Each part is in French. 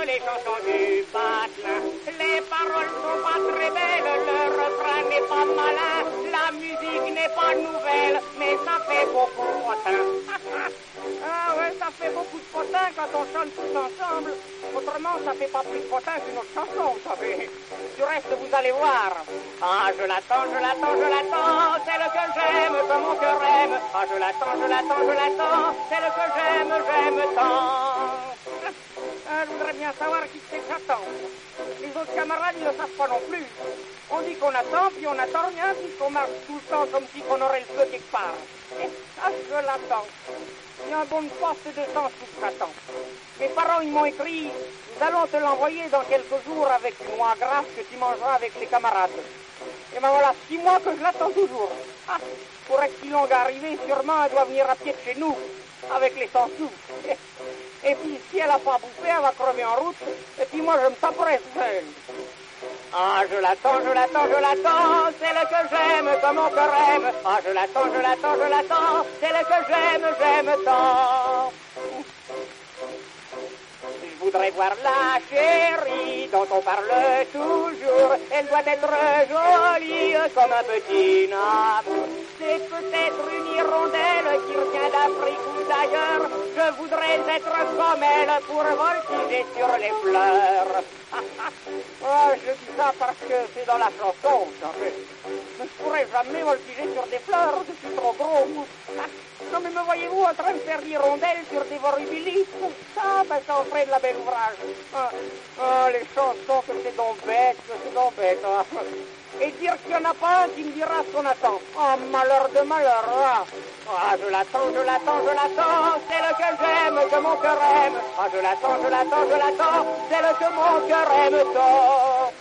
les chansons du patelin. Les paroles sont pas très belles, le refrain n'est pas malin, la musique n'est pas nouvelle, mais ça fait beaucoup de potin. Ah ouais, ça fait beaucoup de potin quand on chante tous ensemble. Autrement, ça fait pas plus de potin qu'une autre chanson, vous savez. Du reste, vous allez voir. Ah, je l'attends, je l'attends, je l'attends, celle que j'aime, que mon cœur aime. Ah, je l'attends, je l'attends, je l'attends, celle que j'aime tant. Ah, je voudrais bien savoir qui c'est que j'attends. Les autres camarades, ils ne savent pas non plus. On dit qu'on attend, puis on n'attend rien, puisqu'on marche tout le temps comme si on aurait le feu quelque part. Ah, je l'attends. Il y a un bon poste de sens tout j'attends. Mes parents, ils m'ont écrit, nous allons te l'envoyer dans quelques jours avec une noix grasse que tu mangeras avec les camarades. Et ben voilà, 6 mois que je l'attends toujours. Ah, pour être si longue à arriver, sûrement, elle doit venir à pied de chez nous, avec les 100 sous. Et puis, si elle n'a pas bouffé, elle va crever en route, et puis moi, je me taperai seul. Ah, je l'attends, je l'attends, je l'attends, celle que j'aime, comme mon cœur aime. Ah, je l'attends, je l'attends, je l'attends, celle que j'aime tant. Je voudrais voir la chérie dont on parle toujours. Elle doit être jolie comme un petit nappe. C'est peut-être une hirondelle qui revient d'Afrique ou d'ailleurs. Je voudrais être comme elle pour voltiger sur les fleurs. Oh, je dis ça parce que c'est dans la chanson, vous savez. Je ne pourrais jamais voltiger sur des fleurs, je suis trop gros. Non mais me voyez-vous en train de faire des rondelles sur des volubilis? Ça, ben ça en ferait de la belle ouvrage. Les chansons, que c'est donc bête, Et dire qu'il n'y en a pas un qui me dira ce qu'on attend. Oh, malheur de malheur, là. Ah, je l'attends, je l'attends, je l'attends, celle que j'aime, que mon cœur aime. Ah, je l'attends, je l'attends, je l'attends, celle que mon cœur aime tant.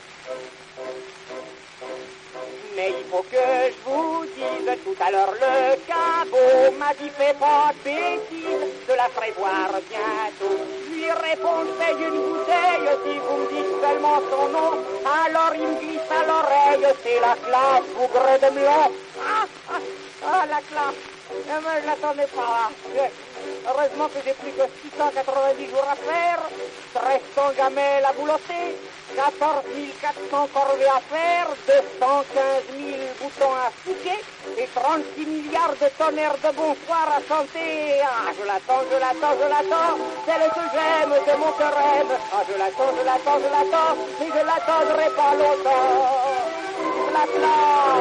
Mais il faut que je vous dise, tout à l'heure le cabot m'a dit fais pas de bêtises, je la ferai voir bientôt. Je lui réponds, c'est une bouteille, si vous me dites seulement son nom, alors il me glisse à l'oreille, c'est la classe, bougre de melon. La classe, mais je l'attendais pas. Heureusement que j'ai plus que 690 jours à faire, 1300 gamelles à boulotter, 14 400 corvées à faire, 215 000 boutons à souquer et 36 milliards de tonnerres de bonsoir à chanter. Ah, je l'attends, je l'attends, je l'attends, celle que j'aime, que mon cœur aime. Ah, je l'attends, je l'attends, je l'attends, mais je l'attendrai pas longtemps. La classe.